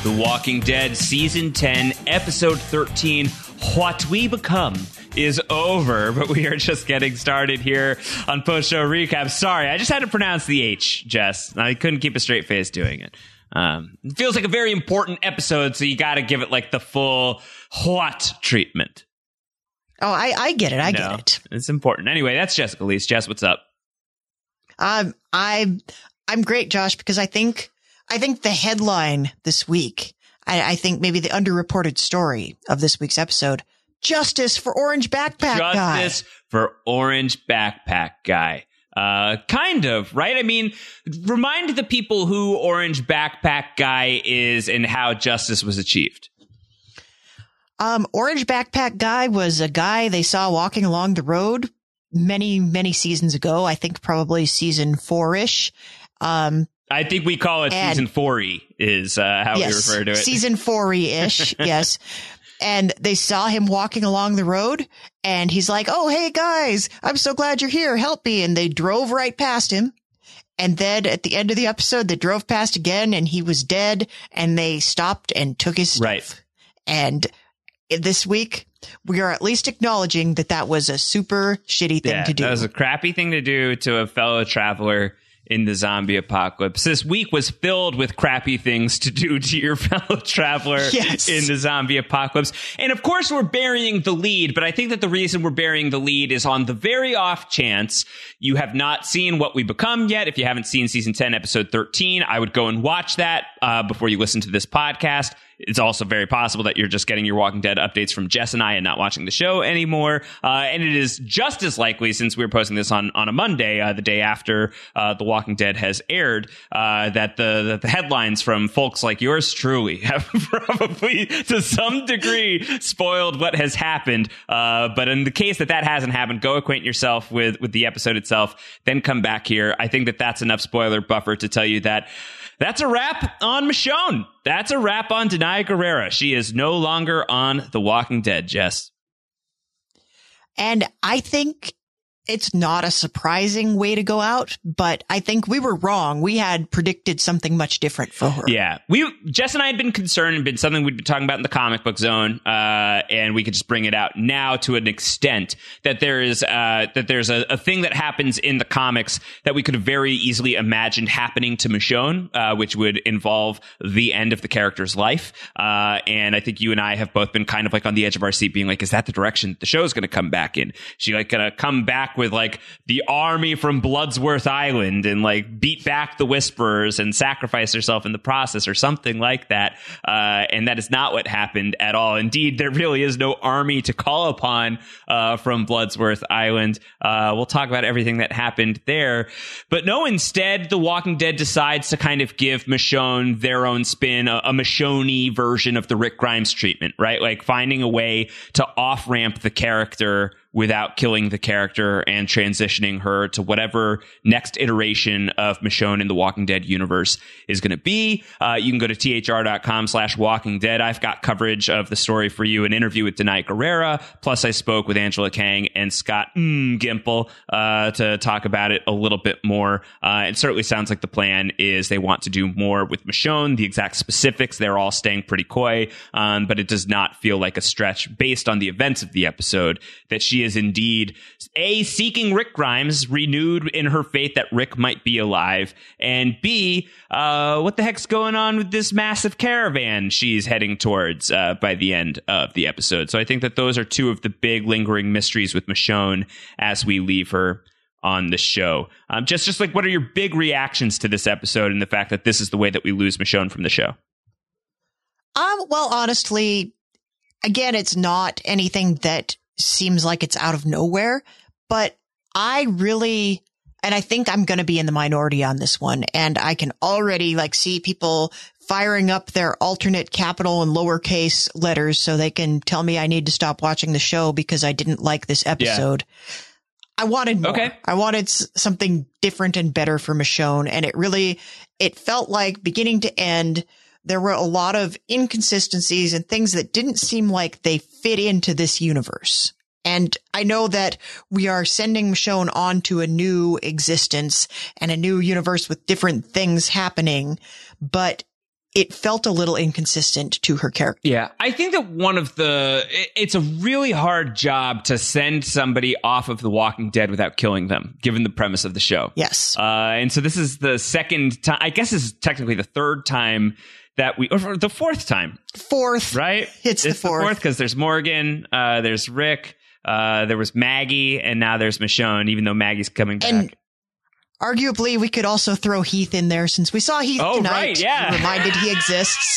The Walking Dead Season 10, Episode 13, What We Become, is over, but we are just getting started here on Post-Show Recap. Sorry, I just had to pronounce the H, Jess. I couldn't keep a straight face doing it. It feels like a very important episode, so you got to give it like the full what treatment. Oh, I get it. I get it. It's important. Anyway, that's Jessica Leese. Jess, what's up? I'm great, Josh, because I think the headline this week, I think maybe the underreported story of this week's episode, Justice for Orange Backpack Guy. Justice for Orange Backpack Guy. Kind of, right? I mean, remind the people who Orange Backpack Guy is and how justice was achieved. Orange Backpack Guy was a guy they saw walking along the road many, many seasons ago. I think probably season 4-ish. I think we call it season 4-y is how we refer to it. Season 4-y-ish, yes. And they saw him walking along the road, and he's like, oh, hey, guys, I'm so glad you're here. Help me. And they drove right past him. And then at the end of the episode, they drove past again, and he was dead, and they stopped and took his stuff. Right. And this week, we are at least acknowledging that was a super shitty thing to do. That was a crappy thing to do to a fellow traveler in the zombie apocalypse. This week was filled with crappy things to do to your fellow traveler in the zombie apocalypse. And of course, we're burying the lead, but I think that the reason we're burying the lead is on the very off chance you have not seen What We Become yet. If you haven't seen season 10, episode 13, I would go and watch that before you listen to this podcast. It's also very possible that you're just getting your Walking Dead updates from Jess and I and not watching the show anymore. And it is just as likely, since we're posting this on a Monday, the day after The Walking Dead has aired, that the headlines from folks like yours truly have probably to some degree spoiled what has happened. But in the case that hasn't happened, go acquaint yourself with the episode itself, then come back here. I think that that's enough spoiler buffer to tell you that that's a wrap on Michonne. That's a wrap on Danai Gurira. She is no longer on The Walking Dead, Jess. And I think it's not a surprising way to go out, but I think we were wrong. We had predicted something much different for her. Yeah. Jess and I had been concerned and been something we'd been talking about in the comic book zone, and we could just bring it out now to an extent that there's a thing that happens in the comics that we could have very easily imagined happening to Michonne, which would involve the end of the character's life. And I think you and I have both been kind of like on the edge of our seat being like, is that the direction the show's going to come back in? She like going to come back with like the army from Bloodsworth Island and like beat back the Whisperers and sacrifice herself in the process or something like that. And that is not what happened at all. Indeed, there really is no army to call upon from Bloodsworth Island. We'll talk about everything that happened there. But no, instead, The Walking Dead decides to kind of give Michonne their own spin, a Michonne-y version of the Rick Grimes treatment, right? Like finding a way to off-ramp the character without killing the character and transitioning her to whatever next iteration of Michonne in the Walking Dead universe is going to be. You can go to thr.com/Walking Dead. I've got coverage of the story for you, an interview with Danai Gurira. Plus, I spoke with Angela Kang and Scott Gimple to talk about it a little bit more. It certainly sounds like the plan is they want to do more with Michonne. The exact specifics, they're all staying pretty coy, but it does not feel like a stretch based on the events of the episode that she is indeed A, seeking Rick Grimes, renewed in her faith that Rick might be alive, and B, what the heck's going on with this massive caravan she's heading towards by the end of the episode. So I think that those are two of the big lingering mysteries with Michonne as we leave her on the show. Just like, what are your big reactions to this episode and the fact that this is the way that we lose Michonne from the show? Well, honestly, again, it's not anything that seems like it's out of nowhere, but I really, and I think I'm going to be in the minority on this one, and I can already like see people firing up their alternate capital and lowercase letters so they can tell me I need to stop watching the show because I didn't like this episode. Yeah. I wanted more. Okay. I wanted something different and better for Michonne, and it felt like beginning to end, there were a lot of inconsistencies and things that didn't seem like they fit into this universe. And I know that we are sending Michonne on to a new existence and a new universe with different things happening, but it felt a little inconsistent to her character. Yeah, I think that it's a really hard job to send somebody off of The Walking Dead without killing them, given the premise of the show. Yes. And so this is the second time, I guess this is technically the third time that or the fourth time. Fourth. Right? It's the fourth. Because there's Morgan, there's Rick, there was Maggie, and now there's Michonne, even though Maggie's coming back. And arguably, we could also throw Heath in there since we saw Heath tonight. Right, yeah. Reminded he exists.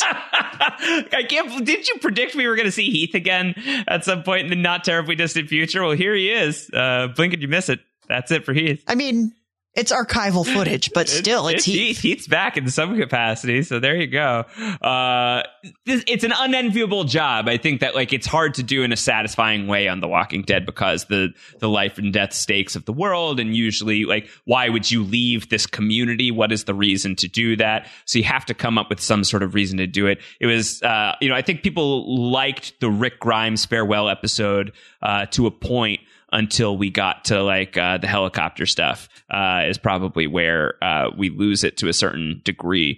Did you predict we were going to see Heath again at some point in the not terribly distant future? Well, here he is. Blink and you miss it. That's it for Heath. I mean, it's archival footage, but still, it's Heath. Heath's back in some capacity, so there you go. It's an unenviable job. I think that like it's hard to do in a satisfying way on The Walking Dead because the life and death stakes of the world, and usually like why would you leave this community? What is the reason to do that? So you have to come up with some sort of reason to do it. It was I think people liked the Rick Grimes farewell episode to a point. Until we got to like the helicopter stuff is probably where we lose it to a certain degree.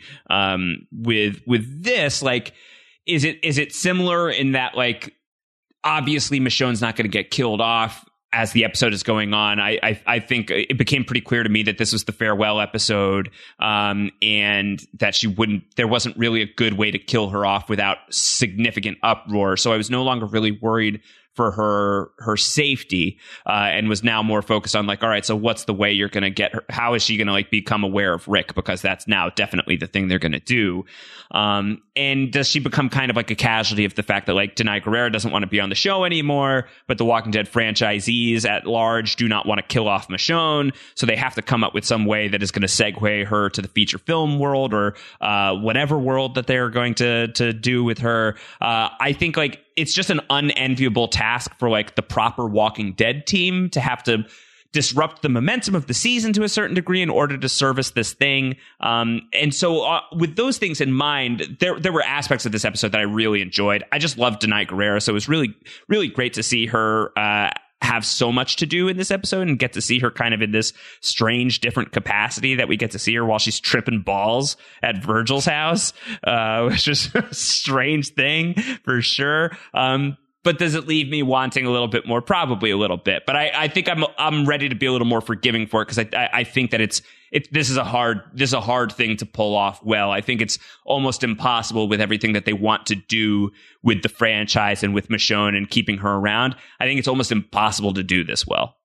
With this, like, is it similar in that like obviously Michonne's not going to get killed off as the episode is going on? I think it became pretty clear to me that this was the farewell episode, and that there wasn't really a good way to kill her off without significant uproar. So I was no longer really worried for her safety, and was now more focused on like, all right, so what's the way you're going to get her? How is she going to like become aware of Rick? Because that's now definitely the thing they're going to do. And does she become kind of like a casualty of the fact that like Denai Guerrero doesn't want to be on the show anymore, but the Walking Dead franchisees at large do not want to kill off Michonne, so they have to come up with some way that is going to segue her to the feature film world or whatever world that they're going to do with her. I think like it's just an unenviable task for like the proper Walking Dead team to have to disrupt the momentum of the season to a certain degree in order to service this thing. And so with those things in mind, there were aspects of this episode that I really enjoyed. I just loved Denai Guerrero. So it was really, really great to see her have so much to do in this episode and get to see her kind of in this strange, different capacity that we get to see her while she's tripping balls at Virgil's house, which is a strange thing for sure. But does it leave me wanting a little bit more? Probably a little bit. But I think I'm ready to be a little more forgiving for it because I think that this is a hard thing to pull off well. I think it's almost impossible with everything that they want to do with the franchise and with Michonne and keeping her around. I think it's almost impossible to do this well.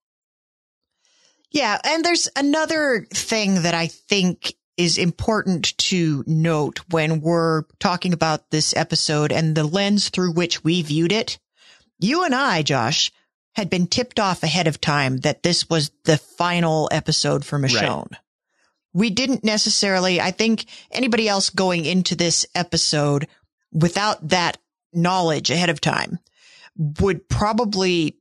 Yeah, and there's another thing that I think is important to note when we're talking about this episode and the lens through which we viewed it. You and I, Josh, had been tipped off ahead of time that this was the final episode for Michonne. Right. We didn't necessarily, I think anybody else going into this episode without that knowledge ahead of time would probably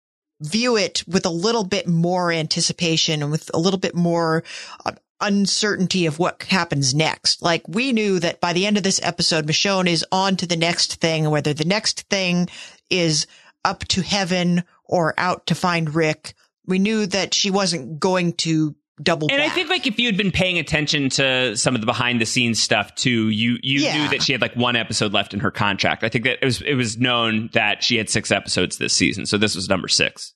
view it with a little bit more anticipation and with a little bit more uncertainty of what happens next. Like we knew that by the end of this episode, Michonne is on to the next thing, whether the next thing is up to heaven or out to find Rick. We knew that she wasn't going to double back. And I think like if you had been paying attention to some of the behind the scenes stuff too, you knew that she had like one episode left in her contract. I think that it was known that she had 6 episodes this season. So this was number 6.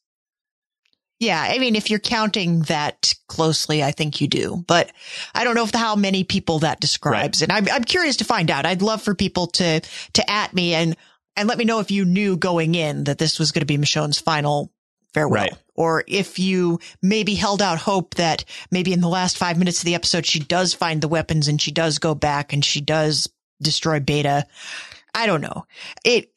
Yeah, I mean, if you're counting that closely, I think you do. But I don't know how many people that describes. Right. And I'm curious to find out. I'd love for people to at me and let me know if you knew going in that this was going to be Michonne's final farewell. Right. Or if you maybe held out hope that maybe in the last 5 minutes of the episode, she does find the weapons and she does go back and she does destroy Beta. I don't know. I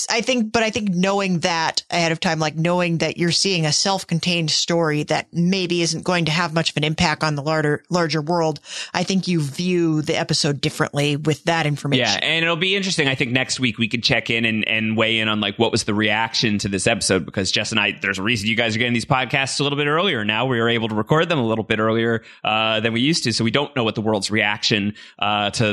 think knowing that ahead of time, like knowing that you're seeing a self-contained story that maybe isn't going to have much of an impact on the larger world, I think you view the episode differently with that information. Yeah, and it'll be interesting. I think next week we could check in and weigh in on like what was the reaction to this episode, because Jess and I, there's a reason you guys are getting these podcasts a little bit earlier now. We were able to record them a little bit earlier than we used to, so we don't know what the world's reaction to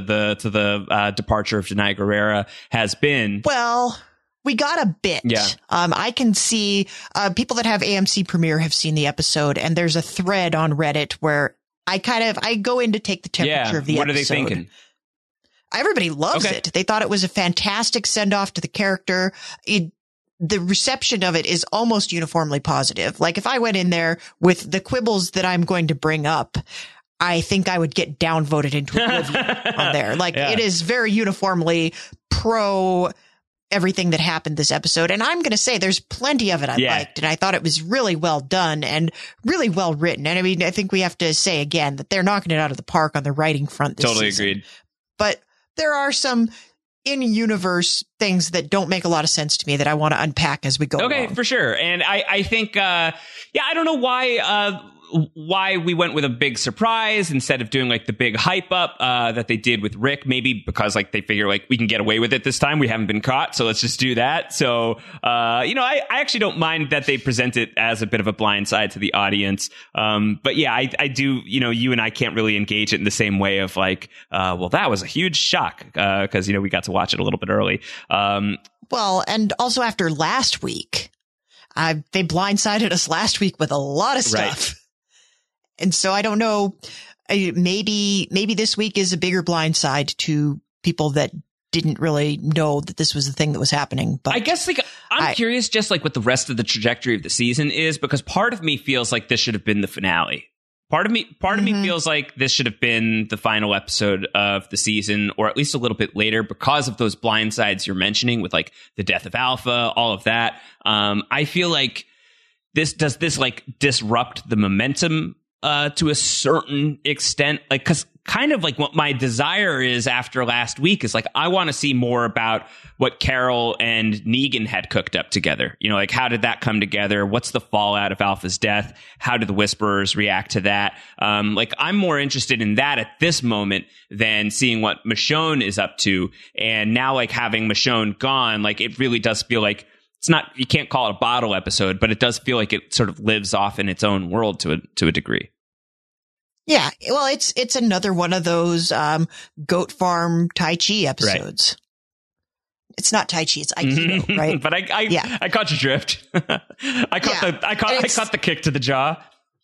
the departure of Denai Guerrero has been. Well, we got a bit. Yeah. I can see people that have AMC Premiere have seen the episode, and there's a thread on Reddit where I go in to take the temperature of the episode. What are they thinking? everybody loves it. They thought it was a fantastic send off to the character. The reception of it is almost uniformly positive. Like if I went in there with the quibbles that I'm going to bring up, I think I would get downvoted into oblivion on there. Like it is very uniformly pro everything that happened this episode. And I'm going to say there's plenty of it I liked. And I thought it was really well done and really well written. And I mean, I think we have to say again that they're knocking it out of the park on the writing front this Totally season. Agreed. But there are some in-universe things that don't make a lot of sense to me that I want to unpack as we go along. For sure. And I think, I don't know why we went with a big surprise instead of doing like the big hype up that they did with Rick. Maybe because like they figure like we can get away with it this time. We haven't been caught, so let's just do that. So I actually don't mind that they present it as a bit of a blindside to the audience. But yeah, I do. You and I can't really engage it in the same way of like, well, that was a huge shock because we got to watch it a little bit early. Well, and also after last week, they blindsided us last week with a lot of stuff. Right. And so I don't know, maybe this week is a bigger blindside to people that didn't really know that this was the thing that was happening. But I guess like I'm curious just like what the rest of the trajectory of the season is, because part of me feels like this should have been the finale. Part of me feels like this should have been the final episode of the season, or at least a little bit later, because of those blindsides you're mentioning with like the death of Alpha, all of that. I feel like this like disrupt the momentum to a certain extent, like, because kind of like what my desire is after last week is like, I want to see more about what Carol and Negan had cooked up together. Like how did that come together? What's the fallout of Alpha's death? How did the Whisperers react to that? Like I'm more interested in that at this moment than seeing what Michonne is up to. And now like having Michonne gone, like it really does feel like it's not, you can't call it a bottle episode, but it does feel like it sort of lives off in its own world to a degree. Yeah, well, it's another one of those goat farm Tai Chi episodes. Right. It's not Tai Chi, it's Aikido, right? But I caught your drift. I caught the kick to the jaw.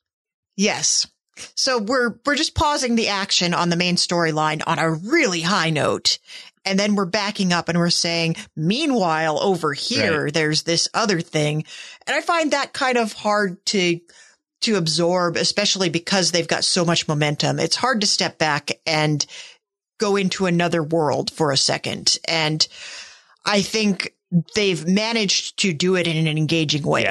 Yes. So we're just pausing the action on the main storyline on a really high note. And then we're backing up and we're saying, meanwhile, over here, there's this other thing. And I find that kind of hard to absorb, especially because they've got so much momentum. It's hard to step back and go into another world for a second. And I think they've managed to do it in an engaging way.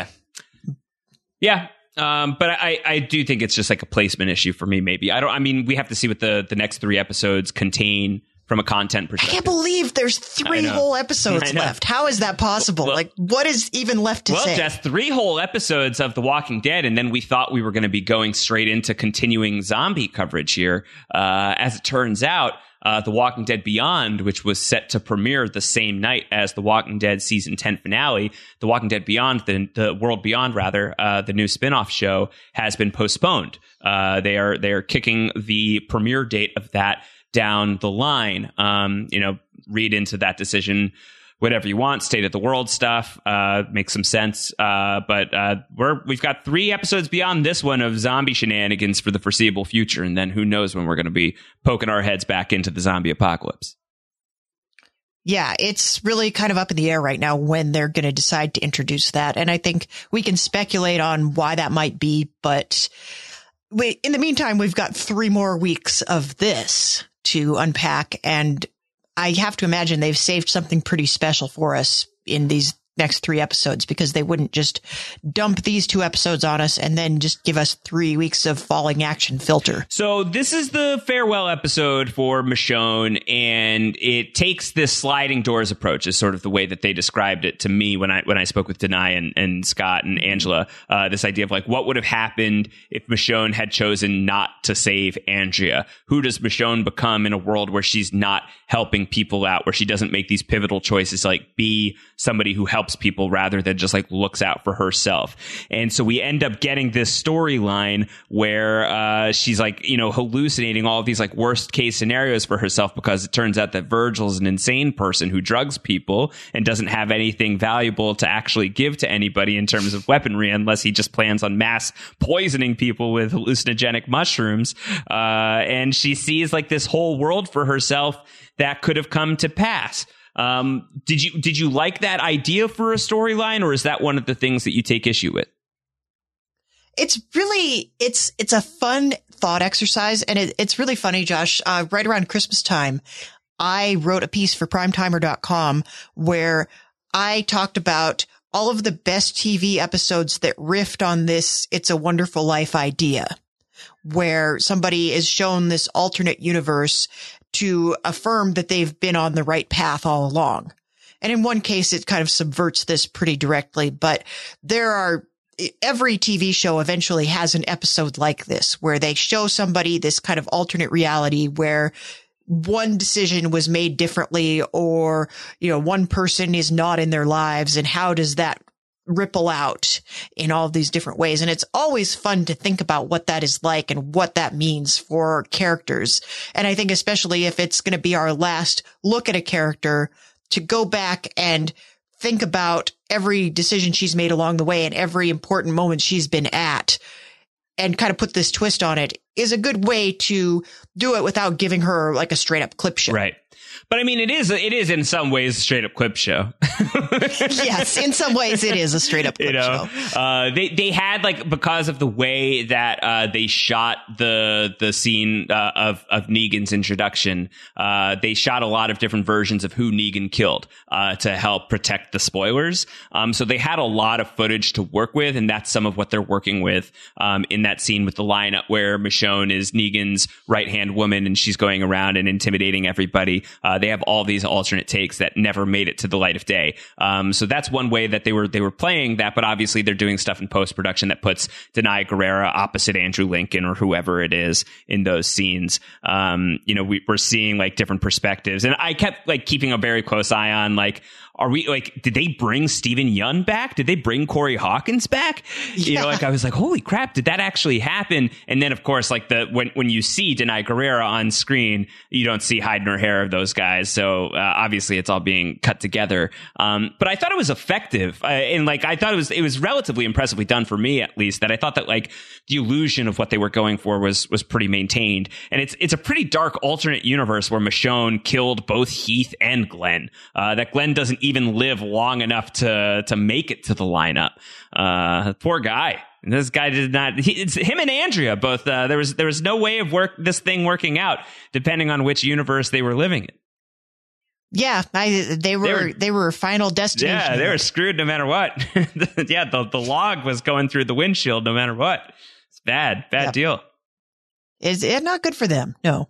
Yeah. But I do think it's just like a placement issue for me, maybe. We have to see what the next 3 episodes contain from a content perspective. I can't believe there's 3 whole episodes left. How is that possible? Well, like, what is even left to say? Well, Jess, 3 whole episodes of The Walking Dead, and then we thought we were going to be going straight into continuing zombie coverage here. As it turns out, The Walking Dead Beyond, which was set to premiere the same night as The Walking Dead Season 10 finale, The Walking Dead Beyond, the World Beyond, rather, the new spinoff show, has been postponed. They are kicking the premiere date of that down the line. Read into that decision whatever you want. State of the world stuff makes some sense. But we've got 3 episodes beyond this one of zombie shenanigans for the foreseeable future, and then who knows when we're going to be poking our heads back into the zombie apocalypse. Yeah, it's really kind of up in the air right now when they're going to decide to introduce that, and I think we can speculate on why that might be. But in the meantime, we've got 3 more weeks of this to unpack, and I have to imagine they've saved something pretty special for us in these next 3 episodes, because they wouldn't just dump these 2 episodes on us and then just give us 3 weeks of falling action filter. So this is the farewell episode for Michonne, and it takes this sliding doors approach, is sort of the way that they described it to me when I spoke with Denai and Scott and Angela. This idea of like, what would have happened if Michonne had chosen not to save Andrea? Who does Michonne become in a world where she's not helping people out, where she doesn't make these pivotal choices, like be somebody who helps helps people rather than just like looks out for herself. And so we end up getting this storyline where she's like, you know, hallucinating all of these like worst case scenarios for herself, because it turns out that Virgil's an insane person who drugs people and doesn't have anything valuable to actually give to anybody in terms of weaponry, unless he just plans on mass poisoning people with hallucinogenic mushrooms. And she sees like this whole world for herself that could have come to pass. Did you like that idea for a storyline, or is that one of the things that you take issue with? It's really, it's a fun thought exercise. And it's really funny, Josh. Right around Christmas time, I wrote a piece for primetimer.com where I talked about all of the best TV episodes that riffed on this It's a Wonderful Life idea, where somebody is shown this alternate universe to affirm that they've been on the right path all along. And in one case, it kind of subverts this pretty directly, but every TV show eventually has an episode like this, where they show somebody this kind of alternate reality where one decision was made differently, or, you know, one person is not in their lives, and how does that ripple out in all of these different ways. And it's always fun to think about what that is like and what that means for characters. And I think especially if it's going to be our last look at a character, to go back and think about every decision she's made along the way and every important moment she's been at, and kind of put this twist on it, is a good way to do it without giving her like a straight up clip show. Right. But I mean, it is in some ways a straight up clip show. Yes, in some ways it is a straight up clip show. They had, like, because of the way that they shot the scene of Negan's introduction, they shot a lot of different versions of who Negan killed to help protect the spoilers. So they had a lot of footage to work with, and that's some of what they're working with in that scene with the lineup where Michonne is Negan's right-hand woman and she's going around and intimidating everybody. They have all these alternate takes that never made it to the light of day. So that's one way that they were playing that, but obviously they're doing stuff in post-production that puts Denai Guerrera opposite Andrew Lincoln or whoever it is in those scenes. You know, we're seeing like different perspectives, and I kept like keeping a very close eye on, like, are we like, did they bring Steven Yeun back? Did they bring Corey Hawkins back? You know, like I was like, holy crap, did that actually happen? And then of course, like when you see Denai Guerrera on screen, you don't see hide nor hair of those guys. So obviously it's all being cut together. But I thought it was effective. And like, I thought it was relatively impressively done, for me at least, that I thought that like the illusion of what they were going for was pretty maintained. And it's a pretty dark alternate universe where Michonne killed both Heath and Glenn. That Glenn doesn't even live long enough to make it to the lineup. Poor guy. This guy did not. It's him and Andrea both. There was no way of this thing working out, depending on which universe they were living in. Yeah, they were Final Destination. Yeah, they were screwed no matter what. Yeah, the log was going through the windshield no matter what. It's bad deal. Is it not good for them? No.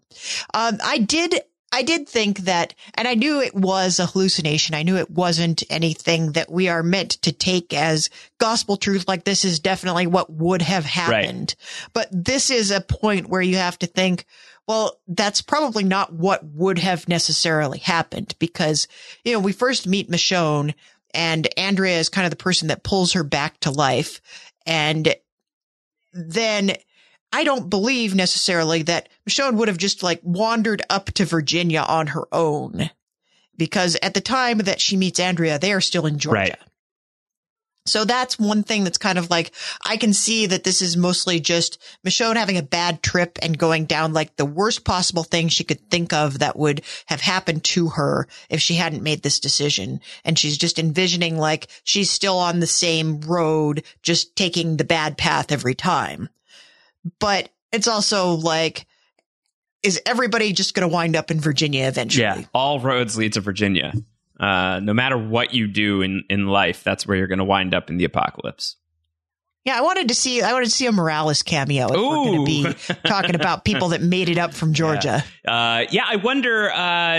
I did think that, and I knew it was a hallucination. I knew it wasn't anything that we are meant to take as gospel truth. Like, this is definitely what would have happened. Right. But this is a point where you have to think, well, that's probably not what would have necessarily happened, because, you know, we first meet Michonne, and Andrea is kind of the person that pulls her back to life. And then I don't believe necessarily that Michonne would have just like wandered up to Virginia on her own, because at the time that she meets Andrea, they are still in Georgia. Right. So that's one thing that's kind of like, I can see that this is mostly just Michonne having a bad trip and going down like the worst possible thing she could think of that would have happened to her if she hadn't made this decision. And she's just envisioning like she's still on the same road, just taking the bad path every time. But it's also like, is everybody just going to wind up in Virginia eventually? Yeah, all roads lead to Virginia. No matter what you do in life, that's where you're going to wind up in the apocalypse. Yeah, I wanted to see a Morales cameo if we're going to be talking about people that made it up from Georgia. Yeah, I wonder,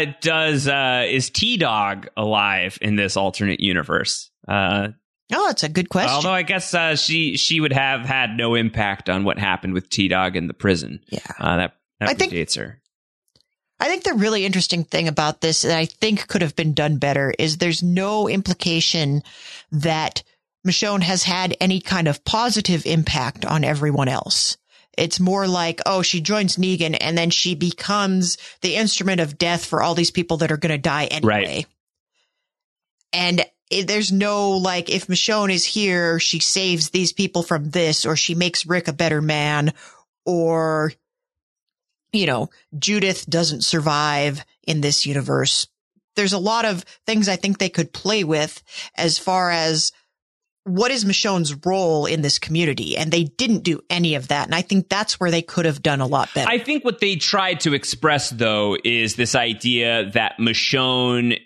is T-Dog alive in this alternate universe? Oh, that's a good question. Although I guess she would have had no impact on what happened with T-Dog in the prison. Yeah, that predates her. I think the really interesting thing about this that I think could have been done better is there's no implication that Michonne has had any kind of positive impact on everyone else. It's more like, oh, she joins Negan and then she becomes the instrument of death for all these people that are going to die anyway. Right. And there's no, like, if Michonne is here, she saves these people from this, or she makes Rick a better man, or, you know, Judith doesn't survive in this universe. There's a lot of things I think they could play with as far as what is Michonne's role in this community? And they didn't do any of that. And I think that's where they could have done a lot better. I think what they tried to express, though, is this idea that Michonne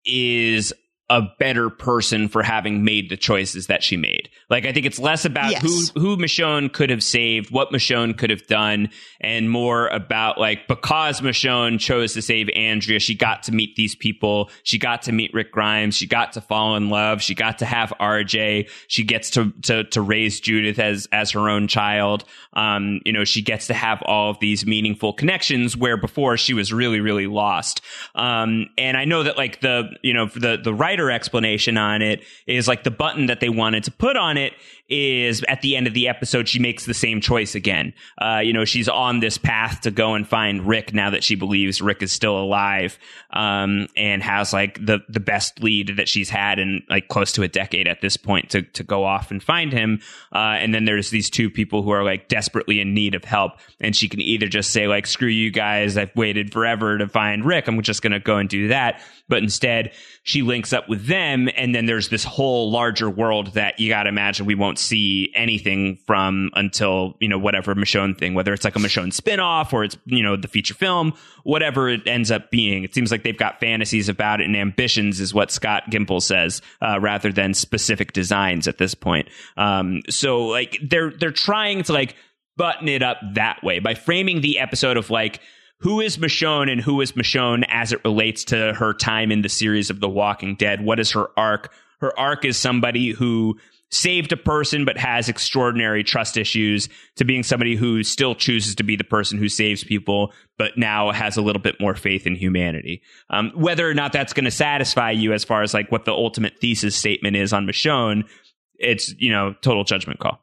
is a better person for having made the choices that she made. Like, I think it's less about who Michonne could have saved, what Michonne could have done, and more about, like, because Michonne chose to save Andrea, she got to meet these people. She got to meet Rick Grimes. She got to fall in love. She got to have RJ. She gets to raise Judith as her own child. You know, she gets to have all of these meaningful connections where before she was really, really lost. And I know that, like, the writer explanation on it is, like, the button that they wanted to put on it is at the end of the episode, she makes the same choice again. You know, she's on this path to go and find Rick now that she believes Rick is still alive, and has, like, the best lead that she's had in, like, close to a decade at this point to go off and find him. And then there's these two people who are, like, desperately in need of help. And she can either just say, like, screw you guys, I've waited forever to find Rick, I'm just going to go and do that. But instead, she links up with them, and then there's this whole larger world that you got to imagine we won't see anything from until, you know, whatever Michonne thing, whether it's like a Michonne spinoff or it's, you know, the feature film, whatever it ends up being. It seems like they've got fantasies about it and ambitions, is what Scott Gimple says, rather than specific designs at this point. So, like, they're trying to, like, button it up that way by framing the episode of, like, who is Michonne and who is Michonne as it relates to her time in the series of The Walking Dead? What is her arc? Her arc is somebody who saved a person but has extraordinary trust issues, to being somebody who still chooses to be the person who saves people but now has a little bit more faith in humanity. Whether or not that's going to satisfy you as far as, like, what the ultimate thesis statement is on Michonne, it's, you know, total judgment call.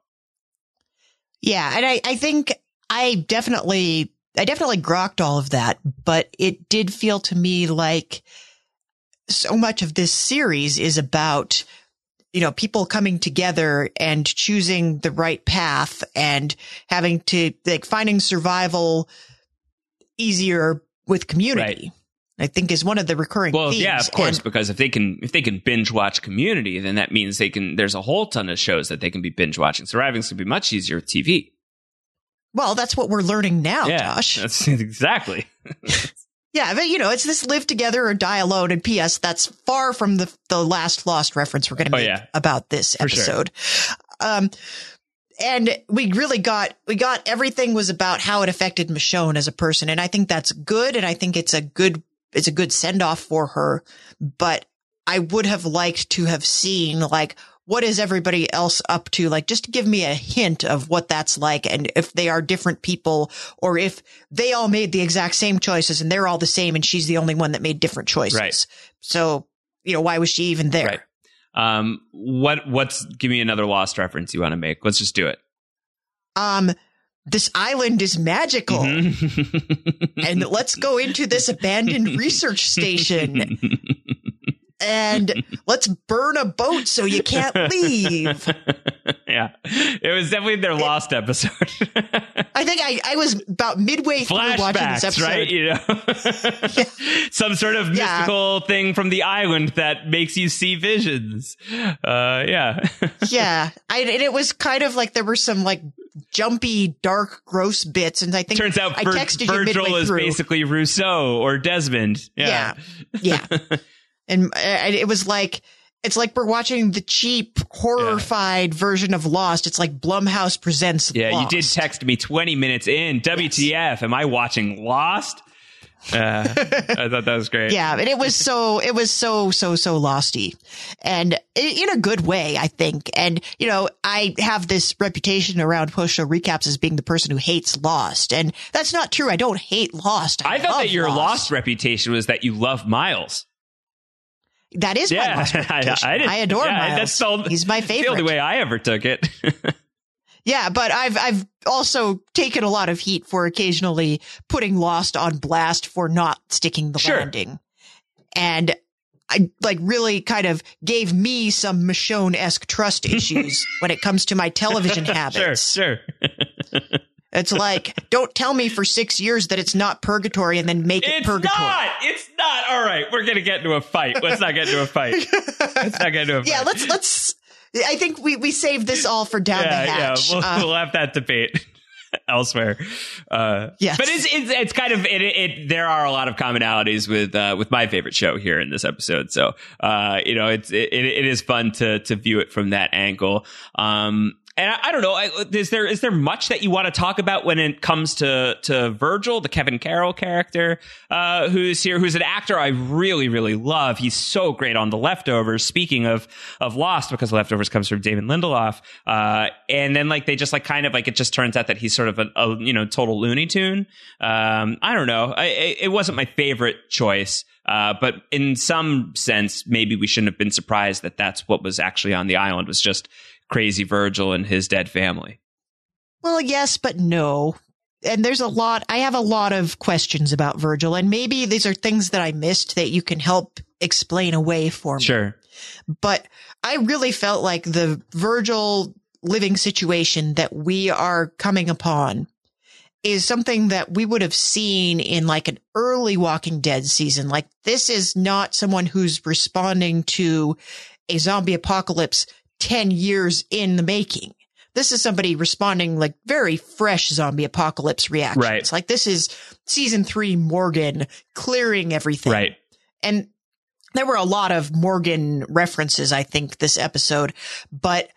Yeah, and I think I definitely grokked all of that, but it did feel to me like so much of this series is about, you know, people coming together and choosing the right path and having to, like, finding survival easier with community. Right. I think is one of the recurring themes. Yeah, of course, because if they can binge watch Community, then that means there's a whole ton of shows that they can be binge watching. Surviving's going to be much easier with TV. Well, that's what we're learning now, Josh. That's exactly. Yeah, but, you know, it's this live together or die alone. And P.S., that's far from the last Lost reference we're going to make about this episode. Sure. And we really got everything was about how it affected Michonne as a person. And I think that's good. And I think it's a good send off for her. But I would have liked to have seen, like, what is everybody else up to? Like, just give me a hint of what that's like. And if they are different people, or if they all made the exact same choices and they're all the same and she's the only one that made different choices. Right. So, you know, why was she even there? Right. Give me another Lost reference you want to make. Let's just do it. This island is magical. Mm-hmm. And let's go into this abandoned research station. And let's burn a boat so you can't leave. Yeah, it was definitely their Lost episode. I think I was about midway through watching this episode. Right? You know, some sort of mystical thing from the island that makes you see visions. Yeah. And it was kind of like there were some, like, jumpy, dark, gross bits, and I think turns out I texted Virgil you is through. Basically Rousseau or Desmond. Yeah. And it was like, it's like we're watching the cheap, horrified version of Lost. It's like Blumhouse presents Lost. You did text me 20 minutes in. WTF? Yes. Am I watching Lost? I thought that was great. Yeah, and it was so losty, and in a good way, I think. And I have this reputation around post-show recaps as being the person who hates Lost, and that's not true. I don't hate Lost. I thought that your Lost reputation was that you love Miles. That is my Lost reputation. I adore Miles. He's my favorite. The only way I ever took it. Yeah, but I've also taken a lot of heat for occasionally putting Lost on blast for not sticking the landing. And I really kind of gave me some Michonne-esque trust issues when it comes to my television habits. Sure. It's like, don't tell me for 6 years that it's not purgatory and then make it purgatory. It's not. All right, we're going to get into a fight. Let's not get into a fight. Yeah, let's I think we saved this all for down the hatch. Yeah, we'll have that debate elsewhere. Yes. But it's kind of there are a lot of commonalities with my favorite show here in this episode. So it is fun to view it from that angle. And I don't know, is there much that you want to talk about when it comes to Virgil, the Kevin Carroll character, who's here, who's an actor I really, really love. He's so great on The Leftovers. Speaking of Lost, because The Leftovers comes from Damon Lindelof. And then they just it just turns out that he's sort of a total Looney Tune. I don't know. It wasn't my favorite choice. But in some sense, maybe we shouldn't have been surprised that that's what was actually on the island, was just crazy Virgil and his dead family. Well, yes, but no. And I have a lot of questions about Virgil, and maybe these are things that I missed that you can help explain away for me. Sure. But I really felt like the Virgil living situation that we are coming upon is something that we would have seen in an early Walking Dead season. This is not someone who's responding to a zombie apocalypse 10 years in the making. This is somebody responding very fresh zombie apocalypse reactions. Right. This is season 3 Morgan clearing everything. Right. And there were a lot of Morgan references, I think, this episode. But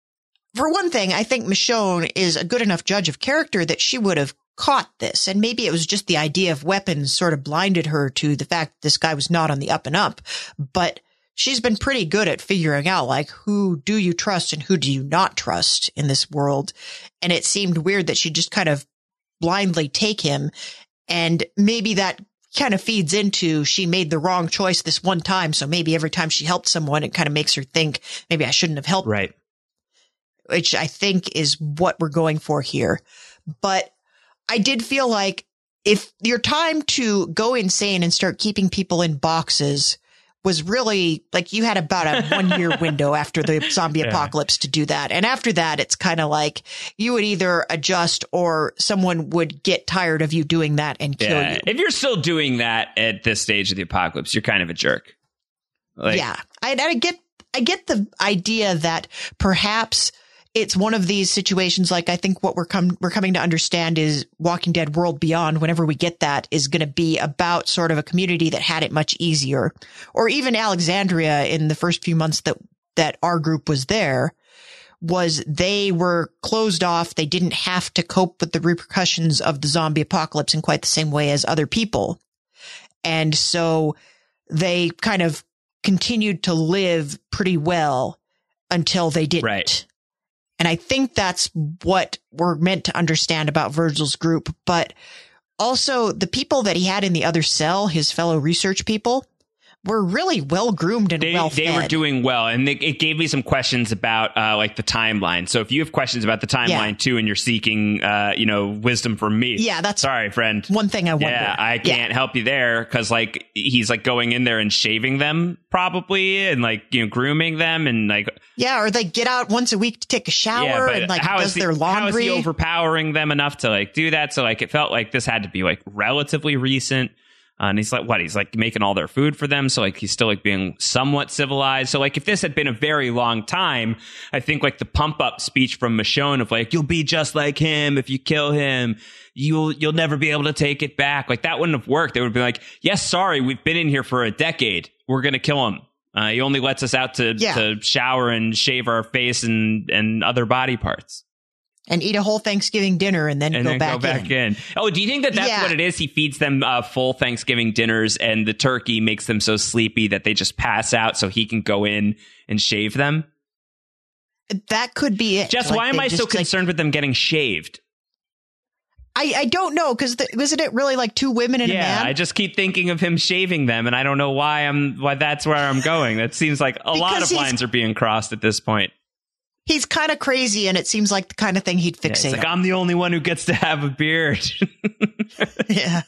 for one thing, I think Michonne is a good enough judge of character that she would have caught this. And maybe it was just the idea of weapons sort of blinded her to the fact that this guy was not on the up and up. But she's been pretty good at figuring out who do you trust and who do you not trust in this world. And it seemed weird that she just kind of blindly take him. And maybe that kind of feeds into she made the wrong choice this one time. So maybe every time she helped someone, it kind of makes her think maybe I shouldn't have helped. Right. Which I think is what we're going for here. But I did feel like if your time to go insane and start keeping people in boxes was really you had about a 1 year window after the zombie apocalypse to do that. And after that, it's kind of you would either adjust or someone would get tired of you doing that and kill you. If you're still doing that at this stage of the apocalypse, you're kind of a jerk. I get the idea that perhaps it's one of these situations. I think what we're coming to understand is Walking Dead World Beyond, whenever we get that, is going to be about sort of a community that had it much easier. Or even Alexandria in the first few months that our group was there, they were closed off. They didn't have to cope with the repercussions of the zombie apocalypse in quite the same way as other people. And so they kind of continued to live pretty well until they didn't. Right. And I think that's what we're meant to understand about Virgil's group. But also the people that he had in the other cell, his fellow research people, were really well groomed and well fed. They were doing well. And it gave me some questions about the timeline. So if you have questions about the timeline too, and you're seeking wisdom from me. Yeah, that's sorry, friend. One thing I wonder. Yeah, I can't help you there because he's going in there and shaving them probably and grooming them and or they get out once a week to take a shower and does their laundry. How is he overpowering them enough to do that? So it felt like this had to be relatively recent. And he's he's making all their food for them. So he's still being somewhat civilized. So if this had been a very long time, I think the pump up speech from Michonne of you'll be just like him. If you kill him, you'll never be able to take it back. That wouldn't have worked. They would be yes, sorry, we've been in here for a decade. We're going to kill him. He only lets us out to shower and shave our face and other body parts. And eat a whole Thanksgiving dinner and then go back in. Oh, do you think that that's what it is? He feeds them full Thanksgiving dinners, and the turkey makes them so sleepy that they just pass out so he can go in and shave them? That could be it. Jess, why am I so concerned with them getting shaved? I don't know, because wasn't it really like two women and a man? Yeah, I just keep thinking of him shaving them, and I don't know why that's where I'm going. That seems like a lot of lines are being crossed at this point. He's kind of crazy, and it seems like the kind of thing he'd fixate. It's like, I'm the only one who gets to have a beard. Yeah.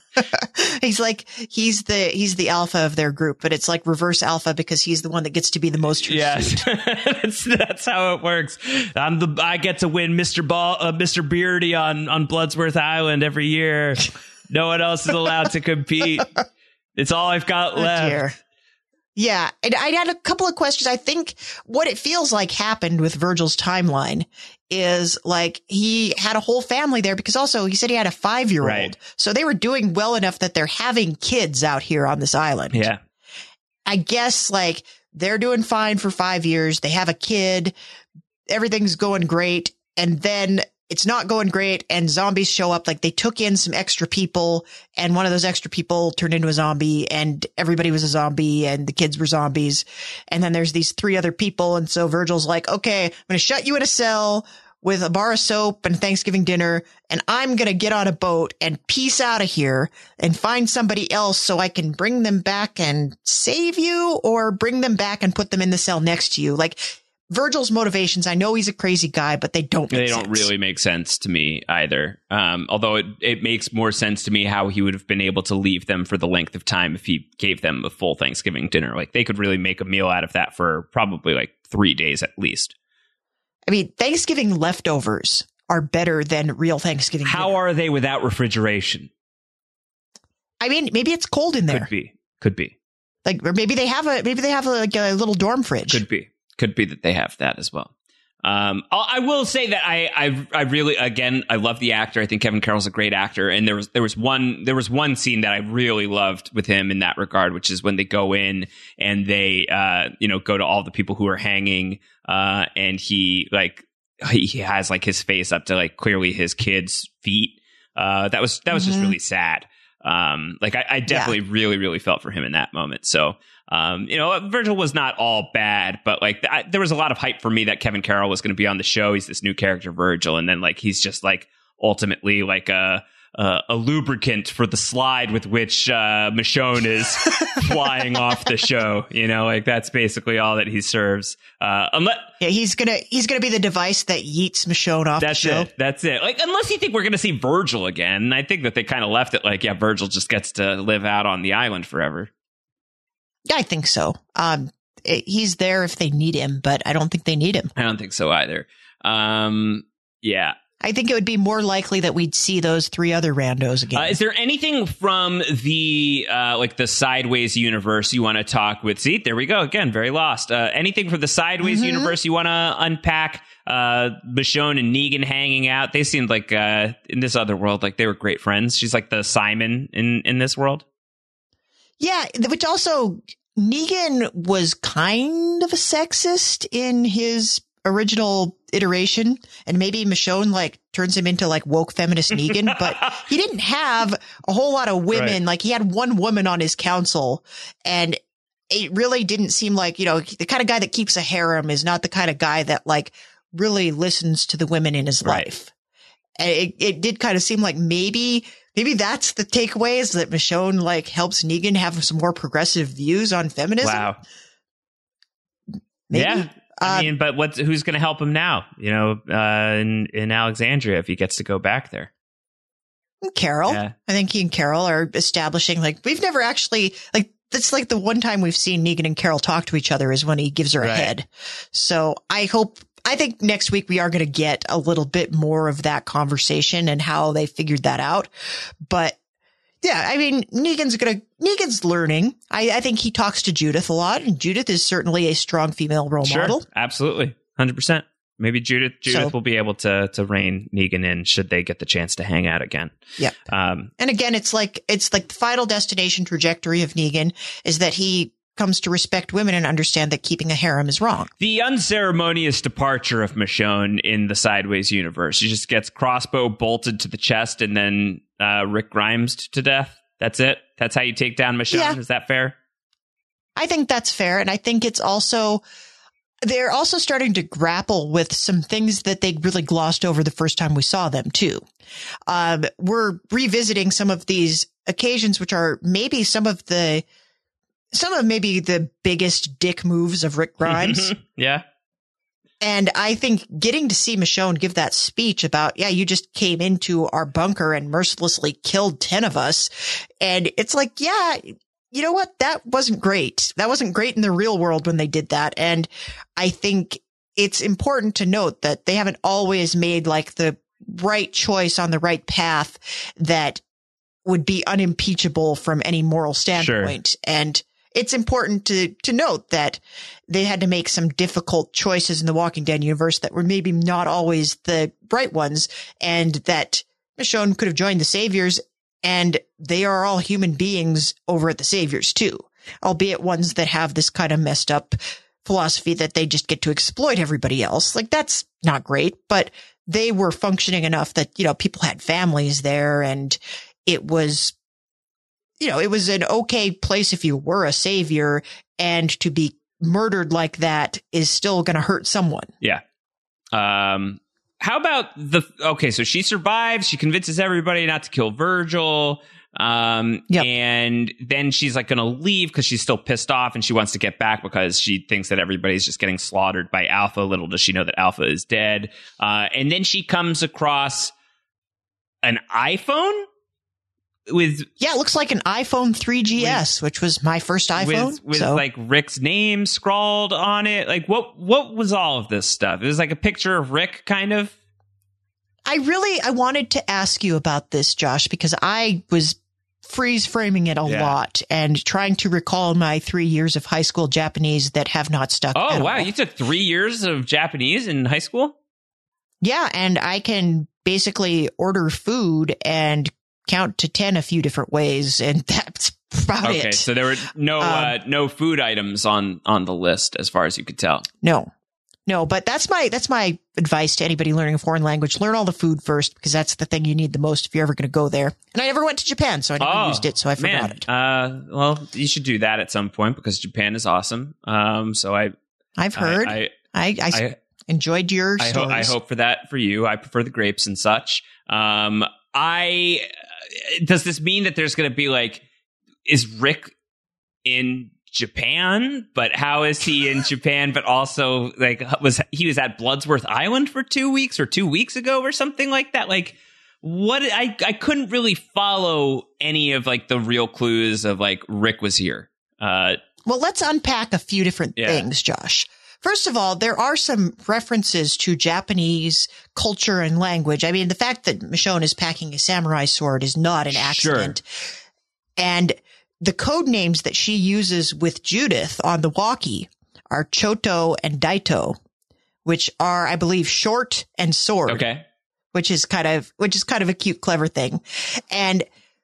he's the alpha of their group, but it's like reverse alpha because he's the one that gets to be the most hirsute. Yes. that's how it works. I get to win Mr. Beardy on Bloodsworth Island every year. No one else is allowed to compete. It's all I've got left. Dear. Yeah, and I had a couple of questions. I think what it feels like happened with Virgil's timeline is like he had a whole family there, because also he said he had a 5-year-old. Right. So they were doing well enough that they're having kids out here on this island. Yeah. I guess like they're doing fine for 5 years. They have a kid. Everything's going great. And then it's not going great, and zombies show up. Like they took in some extra people, and one of those extra people turned into a zombie, and everybody was a zombie, and the kids were zombies. And then there's these 3 other people. And so Virgil's like, okay, I'm going to shut you in a cell with a bar of soap and Thanksgiving dinner, and I'm going to get on a boat and peace out of here and find somebody else so I can bring them back and save you, or bring them back and put them in the cell next to you. Like, Virgil's motivations, I know he's a crazy guy, but they don't make sense. They don't really make sense to me either. Although it makes more sense to me how he would have been able to leave them for the length of time if he gave them a full Thanksgiving dinner. Like they could really make a meal out of that for probably like 3 days at least. I mean, Thanksgiving leftovers are better than real Thanksgiving dinner. How are they without refrigeration? I mean, maybe it's cold in there. Could be. Like, or maybe they have like a little dorm fridge. Could be that they have that as well. I will say that I really, again, I love the actor. I think Kevin Carroll's a great actor, and there was one scene that I really loved with him in that regard, which is when they go in and they go to all the people who are hanging, and he has like his face up to like clearly his kids' feet. That was just really sad. I definitely really, really felt for him in that moment. So, Virgil was not all bad, but like there was a lot of hype for me that Kevin Carroll was going to be on the show. He's this new character, Virgil. And then like, he's just like ultimately like a lubricant for the slide with which Michonne is flying off the show. Like that's basically all that he serves. He's gonna be the device that yeets Michonne off the show. That's it. Like, unless you think we're gonna see Virgil again. I think that they kind of left it like, yeah, Virgil just gets to live out on the island forever. Yeah, I think so. He's there if they need him, but I don't think they need him. I don't think so either. Yeah. I think it would be more likely that we'd see those 3 other randos again. Is there anything from the the Sideways universe you want to talk with? See, there we go again. Very lost. Anything from the Sideways universe you want to unpack? Michonne and Negan hanging out. They seemed like in this other world, like they were great friends. She's like the Simon in this world. Yeah, which also Negan was kind of a sexist in his original iteration, and maybe Michonne like turns him into like woke feminist Negan, but he didn't have a whole lot of women. Right. Like he had one woman on his council, and it really didn't seem like, the kind of guy that keeps a harem is not the kind of guy that like really listens to the women in his life. And it did kind of seem like maybe that's the takeaway, is that Michonne like helps Negan have some more progressive views on feminism. Wow. Maybe. Yeah. I mean, but who's going to help him now? In Alexandria, if he gets to go back there. Carol. Yeah. I think he and Carol are establishing, like, we've never actually, like, that's like the one time we've seen Negan and Carol talk to each other is when he gives her a head. So I think next week we are going to get a little bit more of that conversation and how they figured that out. But yeah, I mean, Negan's learning. I think he talks to Judith a lot, and Judith is certainly a strong female role model. Absolutely. 100%. Maybe Judith will be able to rein Negan in should they get the chance to hang out again. Yeah. And again, it's like the final destination trajectory of Negan is that he comes to respect women and understand that keeping a harem is wrong. The unceremonious departure of Michonne in the Sideways universe. She just gets crossbow bolted to the chest and then Rick Grimes to death. That's it? That's how you take down Michonne? Yeah. Is that fair? I think that's fair. And I think it's also... They're also starting to grapple with some things that they really glossed over the first time we saw them, too. We're revisiting some of these occasions, which are maybe some of the biggest dick moves of Rick Grimes. Yeah. And I think getting to see Michonne give that speech about, yeah, you just came into our bunker and mercilessly killed 10 of us. And it's like, yeah, you know what? That wasn't great. That wasn't great in the real world when they did that. And I think it's important to note that they haven't always made like the right choice on the right path that would be unimpeachable from any moral standpoint. Sure. And it's important to note that they had to make some difficult choices in the Walking Dead universe that were maybe not always the right ones, and that Michonne could have joined the Saviors, and they are all human beings over at the Saviors too, albeit ones that have this kind of messed up philosophy that they just get to exploit everybody else. Like, that's not great, but they were functioning enough that, you know, people had families there, and it was, you know, it was an okay place if you were a savior, and to be murdered like that is still going to hurt someone. Yeah. How about okay, so she survives. She convinces everybody not to kill Virgil. Yep. And then she's like going to leave because she's still pissed off, and she wants to get back because she thinks that everybody's just getting slaughtered by Alpha. Little does she know that Alpha is dead. And then she comes across an iPhone with... Yeah, it looks like an iPhone 3GS, which was my first iPhone. With like Rick's name scrawled on it. Like, what was all of this stuff? It was like a picture of Rick, kind of. I wanted to ask you about this, Josh, because I was freeze framing it a lot and trying to recall my 3 years of high school Japanese that have not stuck. Oh, wow. You took 3 years of Japanese in high school? Yeah. And I can basically order food and count to 10 a few different ways. And that's about it. Okay. So there were no food items on the list as far as you could tell. No, but that's my advice to anybody learning a foreign language. Learn all the food first, because that's the thing you need the most if you're ever going to go there. And I never went to Japan, so I never used it, so I forgot it. Well, you should do that at some point, because Japan is awesome. So I've heard. I enjoyed your stories. I hope for that for you. I prefer the grapes and such. Does this mean that there's going to be like, is Rick in Japan, but how is he in Japan? But also, like, he was at Bloodsworth Island for 2 weeks or 2 weeks ago or something like that? Like, what? I couldn't really follow any of like the real clues of like Rick was here. Well, let's unpack a few different things, Josh. First of all, there are some references to Japanese culture and language. I mean, the fact that Michonne is packing a samurai sword is not an accident. Sure. And the code names that she uses with Judith on the walkie are Choto and Daito, which are, I believe, short and sword. Okay. Which is kind of a cute, clever thing. And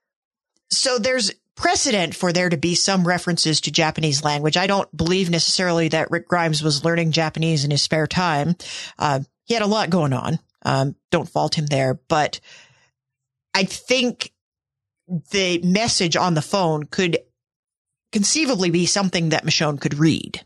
so there's precedent for there to be some references to Japanese language. I don't believe necessarily that Rick Grimes was learning Japanese in his spare time. He had a lot going on. Don't fault him there, but I think the message on the phone could conceivably be something that Michonne could read.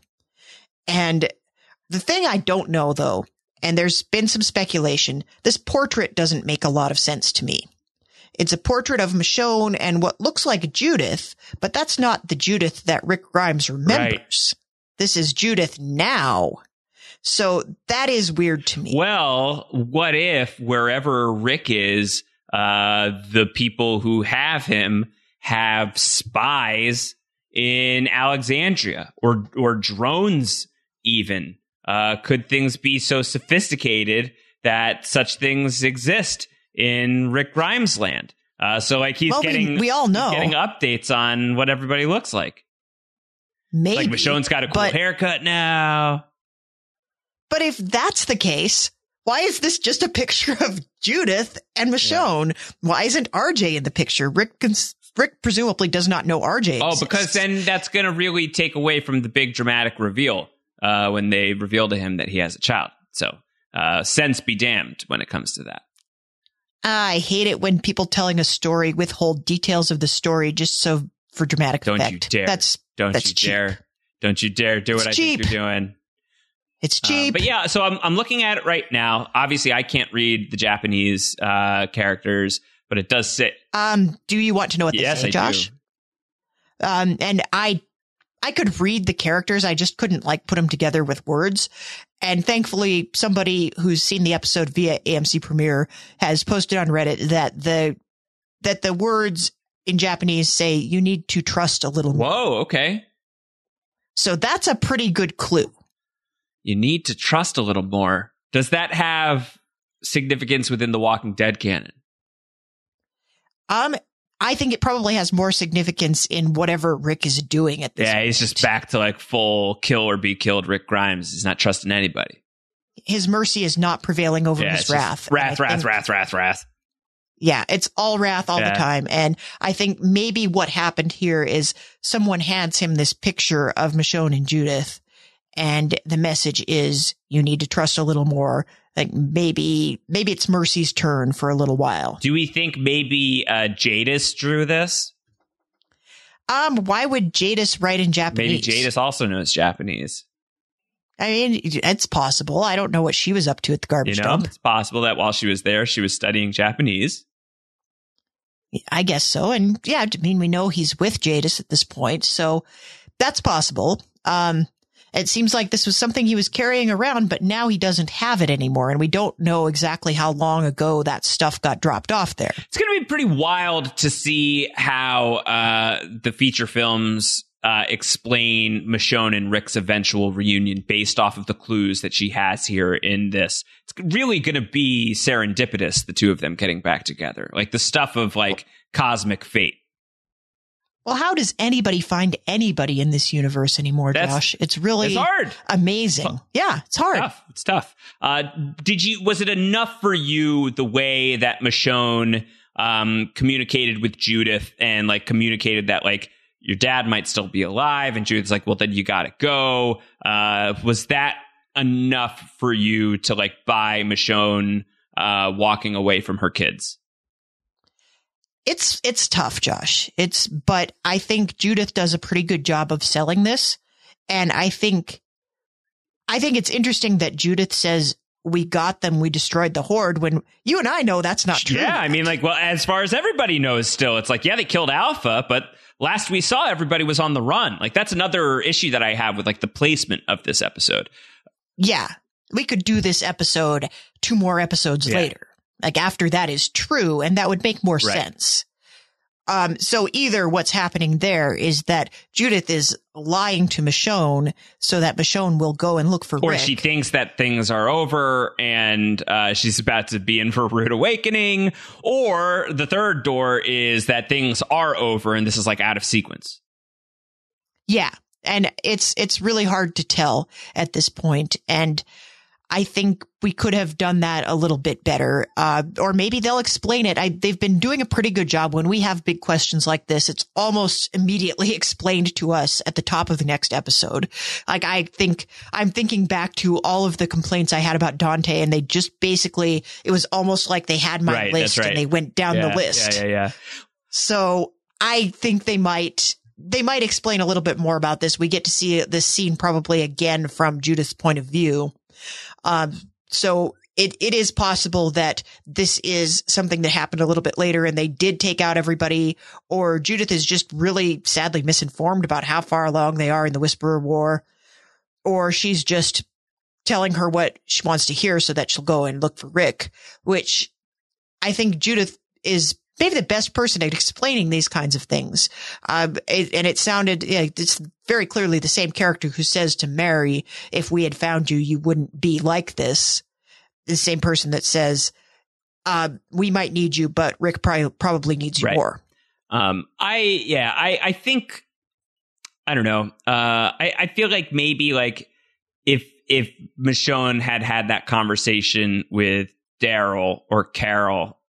And the thing I don't know, though, and there's been some speculation, this portrait doesn't make a lot of sense to me. It's a portrait of Michonne and what looks like Judith, but that's not the Judith that Rick Grimes remembers. Right. This is Judith now. So that is weird to me. Well, what if wherever Rick is, the people who have him have spies in Alexandria or drones even? Could things be so sophisticated that such things exist in Rick Grimes land? So like we all know. He's getting updates on what everybody looks like. Maybe. Like Michonne's got a cool haircut now. But if that's the case, why is this just a picture of Judith and Michonne? Yeah. Why isn't RJ in the picture? Rick Rick presumably does not know RJ Oh, exists. because then that's going to really take away from the big dramatic reveal when they reveal to him that he has a child. So sense be damned when it comes to that. I hate it when people telling a story withhold details of the story just so for dramatic Don't effect. you dare. That's you cheap. dare. Don't you dare do what I cheap. think you're doing. It's cheap. But yeah, so I'm looking at it right now. Obviously, I can't read the Japanese characters, but it does say. Do you want to know what they say, Josh? Do. And I could read the characters. I just couldn't put them together with words. And thankfully, somebody who's seen the episode via AMC Premiere has posted on Reddit that the words in Japanese say you need to trust a little more. Whoa, okay. So that's a pretty good clue. You need to trust a little more. Does that have significance within the Walking Dead canon? I think it probably has more significance in whatever Rick is doing at this point. He's just back to full kill or be killed Rick Grimes. He's not trusting anybody. His mercy is not prevailing over his wrath. Wrath. Yeah, it's all wrath all the time. And I think maybe what happened here is someone hands him this picture of Michonne and Judith, and the message is you need to trust a little more. Maybe it's Mercy's turn for a little while. Do we think maybe Jadis drew this? Why would Jadis write in Japanese? Maybe Jadis also knows Japanese. I mean, it's possible. I don't know what she was up to at the garbage dump. It's possible that while she was there, she was studying Japanese. I guess so. And yeah, I mean, we know he's with Jadis at this point, so that's possible. It seems like this was something he was carrying around, but now he doesn't have it anymore. And we don't know exactly how long ago that stuff got dropped off there. It's going to be pretty wild to see how the feature films explain Michonne and Rick's eventual reunion based off of the clues that she has here in this. It's really going to be serendipitous, the two of them getting back together. The stuff of cosmic fate. Well, how does anybody find anybody in this universe anymore, Josh? It's hard. Amazing. Yeah, it's hard. It's tough. Was it enough for you the way that Michonne communicated with Judith and communicated that your dad might still be alive, and Judith's well, then you gotta go. Was that enough for you to buy Michonne walking away from her kids? It's tough, Josh. But I think Judith does a pretty good job of selling this. And I think it's interesting that Judith says, we got them, we destroyed the Horde, when you and I know that's not true. Yeah, I mean, well, as far as everybody knows still, it's they killed Alpha, but last we saw, everybody was on the run. That's another issue that I have with the placement of this episode. Yeah, we could do this episode 2 more episodes later. After that is true, and that would make more sense. So either what's happening there is that Judith is lying to Michonne so that Michonne will go and look for Rick. Or she thinks that things are over and she's about to be in for a rude awakening. Or the third door is that things are over and this is out of sequence. Yeah. And it's really hard to tell at this point. And I think we could have done that a little bit better. Or maybe they'll explain it. They've been doing a pretty good job. When we have big questions like this, it's almost immediately explained to us at the top of the next episode. I'm thinking back to all of the complaints I had about Dante, and they just basically, it was almost like they had my list and they went down the list. Yeah. So I think they might explain a little bit more about this. We get to see this scene probably again from Judith's point of view. So it is possible that this is something that happened a little bit later and they did take out everybody, or Judith is just really sadly misinformed about how far along they are in the Whisperer War, or she's just telling her what she wants to hear so that she'll go and look for Rick, which I think Judith is maybe the best person at explaining these kinds of things. And it sounded, it's very clearly the same character who says to Mary, if we had found you, you wouldn't be like this. The same person that says, we might need you, but Rick probably needs you more. I think, I don't know. I feel like maybe if Michonne had that conversation with Daryl or Carol,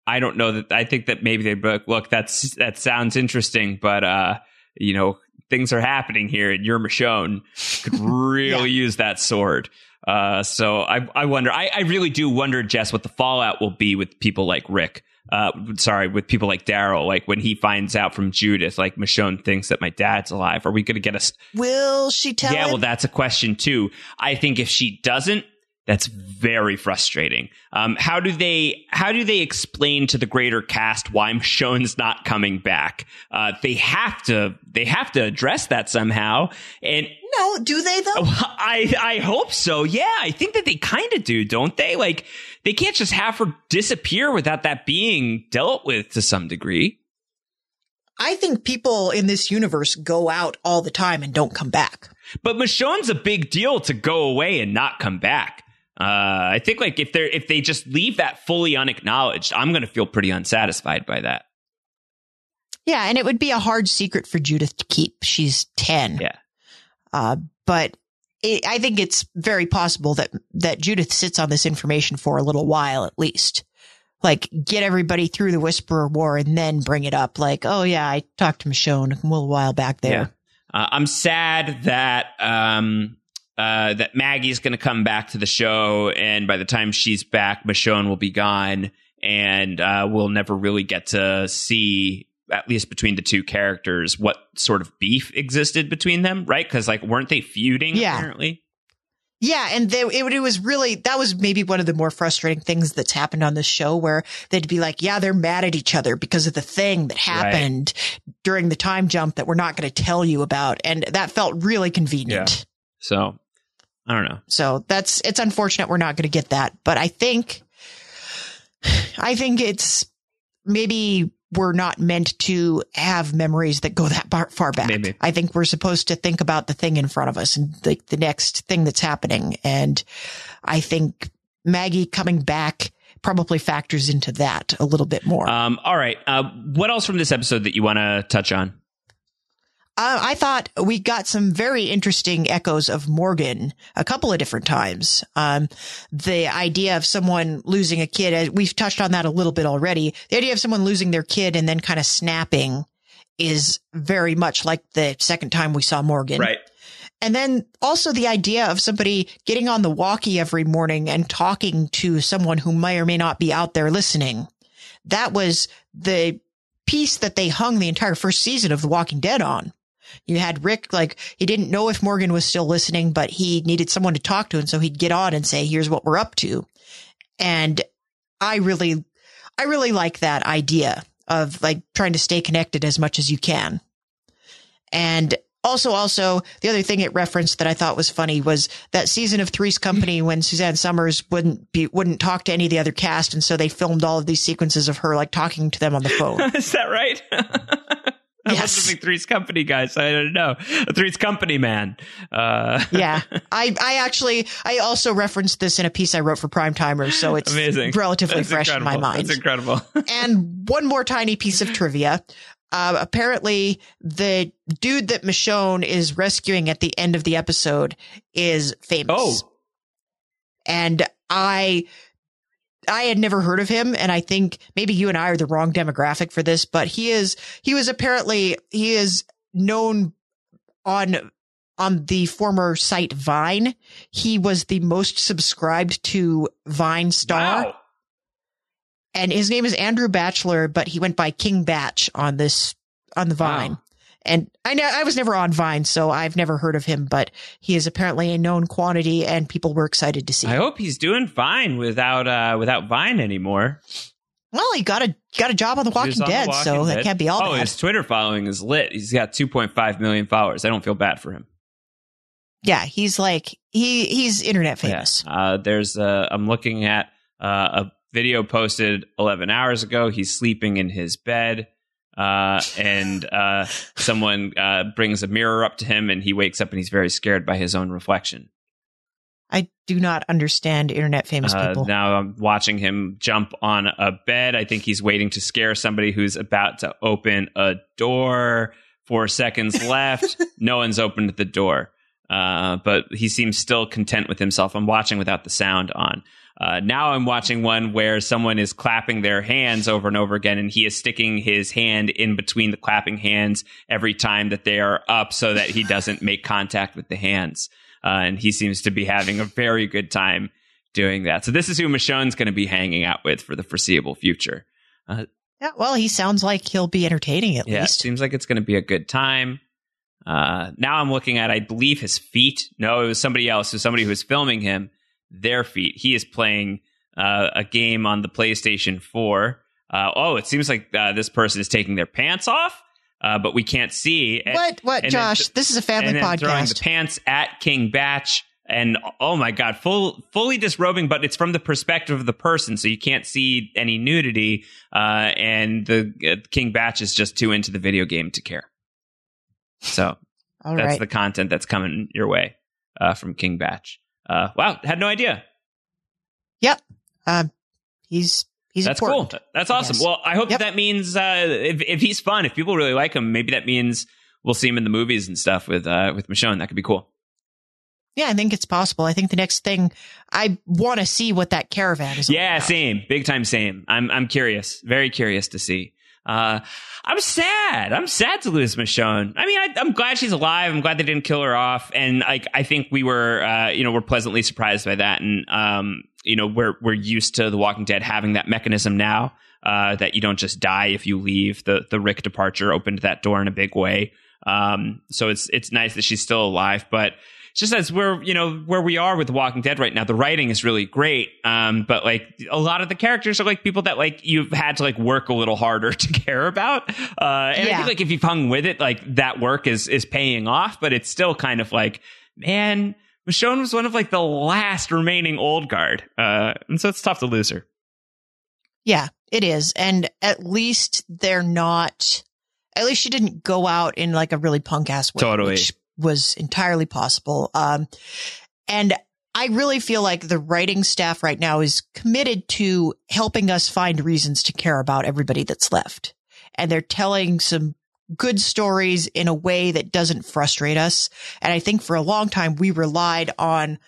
I don't know that. I think that maybe they'd be like, look, that sounds interesting, but things are happening here, and you're Michonne could really use that sword. So I wonder. I really do wonder, Jess, what the fallout will be with people like Rick. With people like Daryl. Like when he finds out from Judith, like Michonne thinks that my dad's alive. Are we going to get a? Will she tell him? Well, that's a question too. I think if she doesn't, that's very frustrating. How do they explain to the greater cast why Michonne's not coming back? They have to address that somehow. And no, do they though? I hope so. Yeah, I think that they kind of do, don't they? Like they can't just have her disappear without that being dealt with to some degree. I think people in this universe go out all the time and don't come back. But Michonne's a big deal to go away and not come back. I think like if they just leave that fully unacknowledged, I'm going to feel pretty unsatisfied by that. Yeah, and it would be a hard secret for Judith to keep. She's 10. Yeah. But I think it's very possible that Judith sits on this information for a little while at least. Like, get everybody through the Whisperer War and then bring it up. Like, oh, yeah, I talked to Michonne a little while back there. Yeah. I'm sad that that Maggie's going to come back to the show, and by the time she's back, Michonne will be gone, and we'll never really get to see, at least between the two characters, what sort of beef existed between them, right? Because, like, weren't they feuding, apparently? Yeah, and it was really, that was maybe one of the more frustrating things that's happened on this show, where they'd be like, yeah, they're mad at each other because of the thing that happened during the time jump that we're not going to tell you about, and that felt really convenient. Yeah. So, I don't know. So it's unfortunate we're not going to get that, but I think it's maybe we're not meant to have memories that go that far back. Maybe. I think we're supposed to think about the thing in front of us and the next thing that's happening. And I think Maggie coming back probably factors into that a little bit more. All right. What else from this episode that you want to touch on? I thought we got some very interesting echoes of Morgan a couple of different times. The idea of someone losing a kid, we've touched on that a little bit already. The idea of someone losing their kid and then kind of snapping is very much like the second time we saw Morgan. Right. And then also the idea of somebody getting on the walkie every morning and talking to someone who may or may not be out there listening. That was the piece that they hung the entire first season of The Walking Dead on. You had Rick, like, he didn't know if Morgan was still listening, but he needed someone to talk to. And so he'd get on and say, here's what we're up to. And I really like that idea of like trying to stay connected as much as you can. And also the other thing it referenced that I thought was funny was that season of Three's Company when Suzanne Summers wouldn't talk to any of the other cast. And so they filmed all of these sequences of her like talking to them on the phone. Is that right? I wasn't a big Three's Company guy, so I don't know. A Three's Company man. Yeah. I also referenced this in a piece I wrote for Prime Timers, so it's amazing. Relatively fresh in my mind. That's incredible. And one more tiny piece of trivia. Apparently the dude that Michonne is rescuing at the end of the episode is famous. Oh. And I had never heard of him, and I think maybe you and I are the wrong demographic for this, but he is known on the former site Vine. He was the most subscribed to Vine star. Wow. And his name is Andrew Batchelor, but he went by King Batch on the Vine. Wow. And I was never on Vine, so I've never heard of him, but he is apparently a known quantity and people were excited to see him. I hope he's doing fine without Vine anymore. Well, he got a job on The Walking Dead, so that can't be all bad. Oh, his Twitter following is lit. He's got 2.5 million followers. I don't feel bad for him. Yeah, he's like, he's internet famous. Yeah. I'm looking at a video posted 11 hours ago. He's sleeping in his bed. And someone brings a mirror up to him and he wakes up and he's very scared by his own reflection. I do not understand internet famous people. Now I'm watching him jump on a bed. I think he's waiting to scare somebody who's about to open a door. 4 seconds left. No one's opened the door. But he seems still content with himself. I'm watching without the sound on. Now I'm watching one where someone is clapping their hands over and over again, and he is sticking his hand in between the clapping hands every time that they are up so that he doesn't make contact with the hands. And he seems to be having a very good time doing that. So this is who Michonne's going to be hanging out with for the foreseeable future. Yeah, well, he sounds like he'll be entertaining at least. It seems like it's going to be a good time. Now I'm looking at, I believe, his feet. No, it was somebody else. So somebody who was filming him, their feet. He is playing a game on the PlayStation 4. It seems like this person is taking their pants off, but we can't see. What, Josh? This is a family podcast. Throwing the pants at King Batch. And oh my God, fully disrobing, but it's from the perspective of the person, so you can't see any nudity. And the King Batch is just too into the video game to care. So that's the content that's coming your way from King Batch. Wow, had no idea. Yep, he's that's important, cool. That's awesome. Well, I hope that means if he's fun, if people really like him, maybe that means we'll see him in the movies and stuff with Michonne. That could be cool. Yeah, I think it's possible. I think the next thing, I want to see what that caravan is. Yeah, same. Big time same. I'm curious. Very curious to see. I'm sad. I'm sad to lose Michonne. I mean, I'm glad she's alive. I'm glad they didn't kill her off. And I think we were, we're pleasantly surprised by that. And, we're used to The Walking Dead having that mechanism now, that you don't just die if you leave. The Rick departure opened that door in a big way. So it's nice that she's still alive, but just as we're, where we are with The Walking Dead right now, the writing is really great. But a lot of the characters are people that you've had to work a little harder to care about. And I think if you've hung with it, that work is paying off, but it's still kind of man, Michonne was one of the last remaining old guard. And so it's tough to lose her. Yeah, it is. And at least she didn't go out in a really punk ass way. Totally. Which was entirely possible. And I really feel like the writing staff right now is committed to helping us find reasons to care about everybody that's left. And they're telling some good stories in a way that doesn't frustrate us. And I think for a long time they were relying on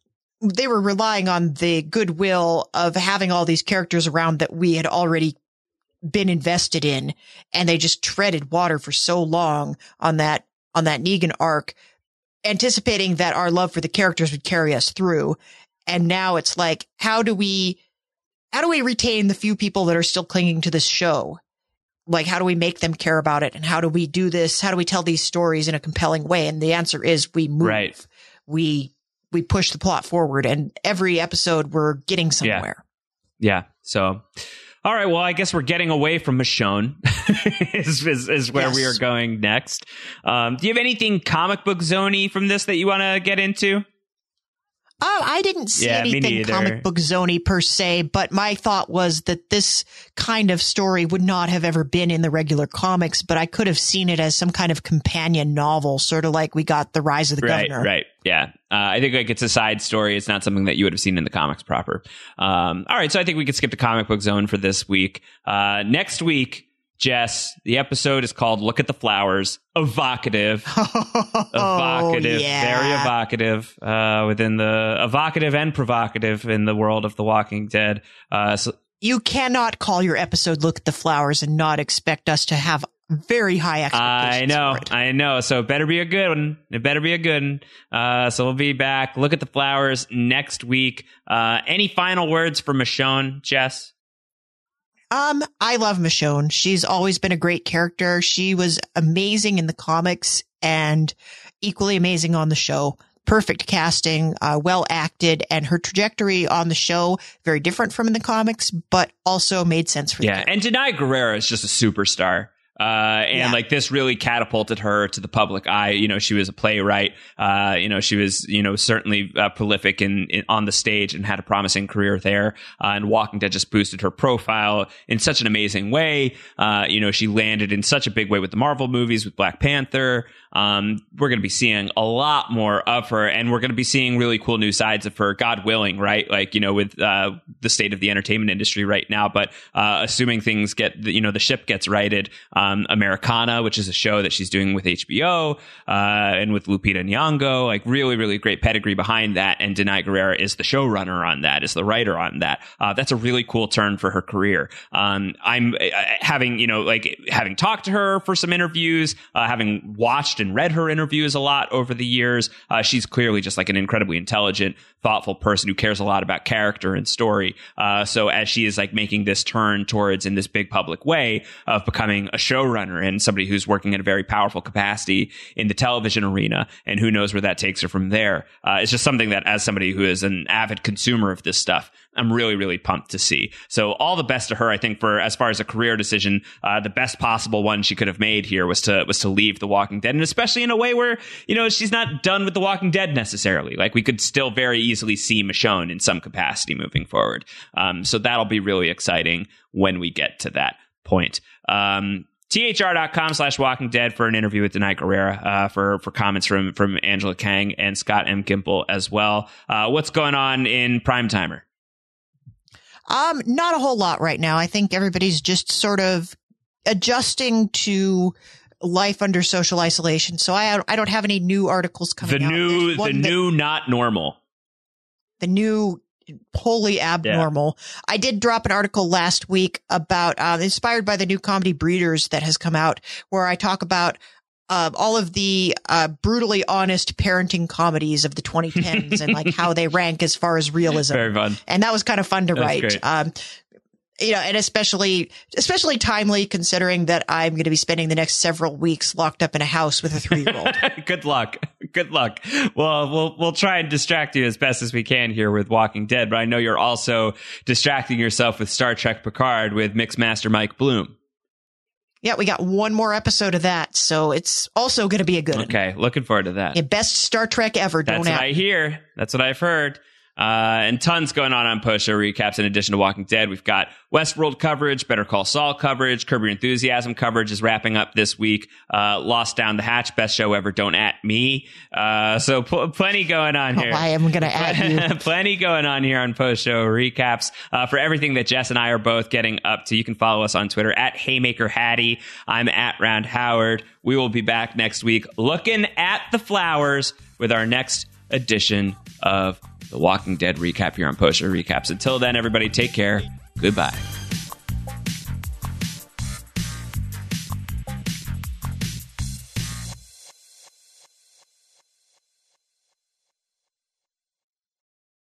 the goodwill of having all these characters around that we had already been invested in. And they just treaded water for so long on that Negan arc, anticipating that our love for the characters would carry us through. And now it's how do we retain the few people that are still clinging to this show? How do we make them care about it? And how do we do this? How do we tell these stories in a compelling way? And the answer is we move. Right. We push the plot forward, and every episode we're getting somewhere. Yeah. So, all right, well, I guess we're getting away from Michonne is where we are going next. Do you have anything comic book zony from this that you want to get into? Oh, I didn't see anything comic book zony per se, but my thought was that this kind of story would not have ever been in the regular comics, but I could have seen it as some kind of companion novel, sort of like we got The Rise of the Governor. Right, yeah. I think it's a side story. It's not something that you would have seen in the comics proper. All right, so I think we could skip the comic book zone for this week. Next week, Jess, the episode is called Look at the Flowers. Evocative. Evocative. Yeah. Very evocative. Within the evocative and provocative in the world of The Walking Dead. So you cannot call your episode Look at the Flowers and not expect us to have very high expectations. I know. So it better be a good one. So we'll be back. Look at the Flowers next week. Any final words for Michonne, Jess? I love Michonne. She's always been a great character. She was amazing in the comics and equally amazing on the show. Perfect casting, well acted, and her trajectory on the show, very different from in the comics, but also made sense for the character. And Denai Guerrera is just a superstar. This really catapulted her to the public eye. She was a playwright. She was, certainly prolific on the stage and had a promising career there. And Walking Dead just boosted her profile in such an amazing way. She landed in such a big way with the Marvel movies, with Black Panther. we're going to be seeing a lot more of her, and we're going to be seeing really cool new sides of her, God willing, right? Like, with the state of the entertainment industry right now. But assuming things get, the ship gets righted, Americana, which is a show that she's doing with HBO and with Lupita Nyong'o, like really, really great pedigree behind that. And Danai Gurira is the showrunner on that, is the writer on that. That's a really cool turn for her career. I'm having talked to her for some interviews, having watched and read her interviews a lot over the years. She's clearly just like an incredibly intelligent, thoughtful person who cares a lot about character and story. So as she is like making this turn towards, in this big public way, of becoming a showrunner and somebody who's working in a very powerful capacity in the television arena, and who knows where that takes her from there. It's just something that, as somebody who is an avid consumer of this stuff, I'm really, really pumped to see. So all the best to her. I think, for as far as a career decision, the best possible one she could have made here was to leave The Walking Dead, and especially in a way where, she's not done with The Walking Dead necessarily. Like, we could still very easily see Michonne in some capacity moving forward. So that'll be really exciting when we get to that point. THR.com/Walking Dead for an interview with Danai Gurira, for comments from Angela Kang and Scott M. Gimple as well. What's going on in Primetimer? Not a whole lot right now. I think everybody's just sort of adjusting to life under social isolation. So I don't have any new articles coming out. The new not normal. The new wholly abnormal. Yeah. I did drop an article last week about, inspired by the new comedy Breeders that has come out, where I talk about all of the brutally honest parenting comedies of the 2010s and like how they rank as far as realism. Very fun. And that was kind of fun to write. And especially timely, considering that I'm going to be spending the next several weeks locked up in a house with a 3-year-old. Good luck. Well, we'll try and distract you as best as we can here with Walking Dead, but I know you're also distracting yourself with Star Trek Picard with Mixmaster Mike Bloom. Yeah, we got one more episode of that, so it's also going to be a good one. Okay, looking forward to that. Yeah, best Star Trek ever. That's what I hear. That's what I've heard. And tons going on post-show recaps. In addition to Walking Dead, we've got Westworld coverage, Better Call Saul coverage, Curb Your Enthusiasm coverage is wrapping up this week. Lost Down the Hatch, best show ever, don't at me. So plenty going on here. I am going to at you. Plenty going on here on post-show recaps. For everything that Jess and I are both getting up to, you can follow us on Twitter at Haymaker Hattie. I'm at Round Howard. We will be back next week looking at the flowers with our next edition of The Walking Dead recap here on Post Show Recaps. Until then, everybody, take care. Goodbye.